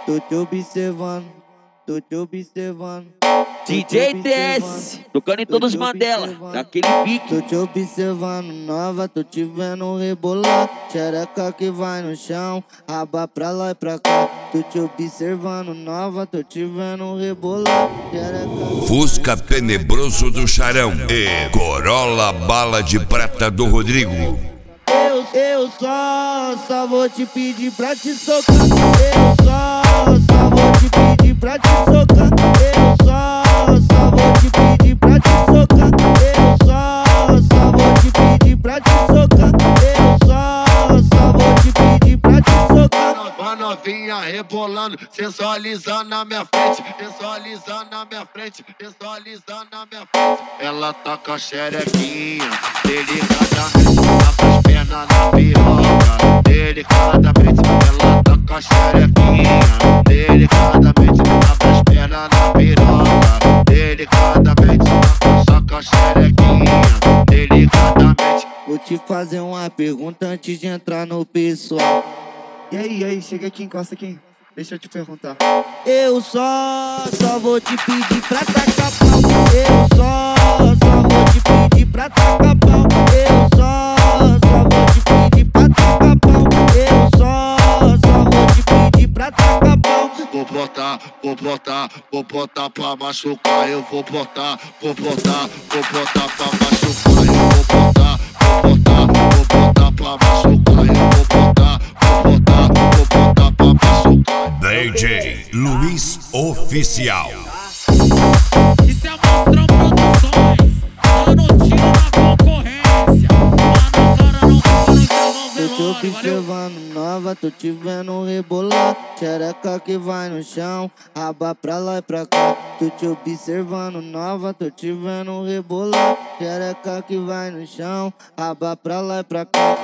Tô te observando, tô te observando. DJ DS, tocando em todos os Mandela, daquele pique. Tô te observando, nova, tô te vendo rebolar. Xereca que vai no chão, raba pra lá e pra cá. Tô te observando, nova, tô te vendo rebolar. Fusca tenebroso do Charão e Corolla bala de prata do Rodrigo. Eu só vou te pedir pra te socar. Eu só vou te pedir pra te socar. Eu só vou te pedir pra te socar. Eu só vou te pedir pra te socar. Eu só vou te pedir pra te socar. Uma novinha rebolando, sensualizando na minha frente, sensualizando na minha frente, sensualizando na minha frente. Ela tá com a xerequinha, delicadamente, tá com as pernas na piroca, delicadamente. Ela tá com a xerequinha, delicadamente, tá com as pernas na piroca, delicadamente. Tá com a xerequinha, delicadamente. Vou te fazer uma pergunta antes de entrar no pessoal. E aí, chega aqui, encosta aqui. Deixa eu te perguntar. Eu só vou te pedir pra tacar pau. Eu só vou te pedir pra tacar pau. Eu só vou te pedir pra tacar pau. Eu só vou te pedir pra tacar pau. Vou botar pra machucar. Eu vou botar pra machucar. Eu vou botar pra machucar. Eu vou botar pra machucar. DJ Luiz Oficial. Isso é Monstrão Produções, dando tiro na concorrência. Mano, cara, não para que eu não Tô te velório, valeu? observando, nova, tô te vendo rebolar. Xereca que vai no chão, raba pra lá e pra cá. Tô te observando, nova, tô te vendo rebolar. Xereca que vai no chão, raba pra lá e pra cá.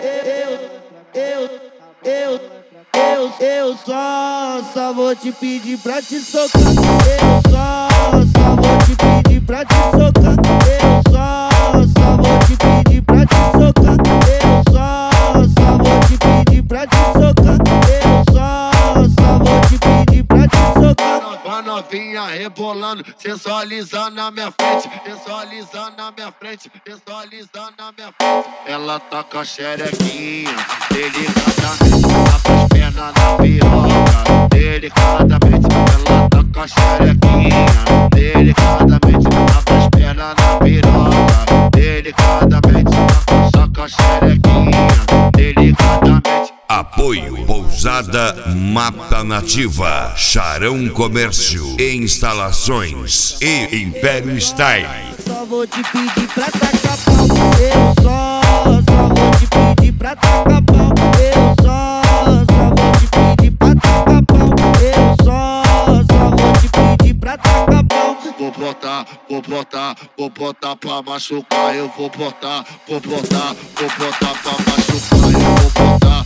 Eu só vou te pedir pra te socar. Eu só vou te pedir pra te socar. Eu só vou te pedir pra te socar. Eu só vou te pedir pra te socar. Eu só vou te pedir pra te socar. Uma novinha rebolando, sensualizando na minha frente, sensualizando na minha frente, sensualizando na minha frente. Ela tá com a xerequinha, delicadamente, tá com as pernas na piroca, delicadamente. Ela tá com a xerequinha, delicadamente, tá com as pernas na piroca, delicadamente. Tá com a xerequinha, delicadamente. Apoio Pousada Mata Nativa, Charão Comércio e Instalações e Império Style. Só vou te pedir pra tacar pau. Eu só vou te pedir pra tacar pau. Eu só vou te pedir pra tacar pau. Eu só vou te pedir pra tacar pau. Vou botar pra machucar. Eu vou botar pra machucar. Eu vou botar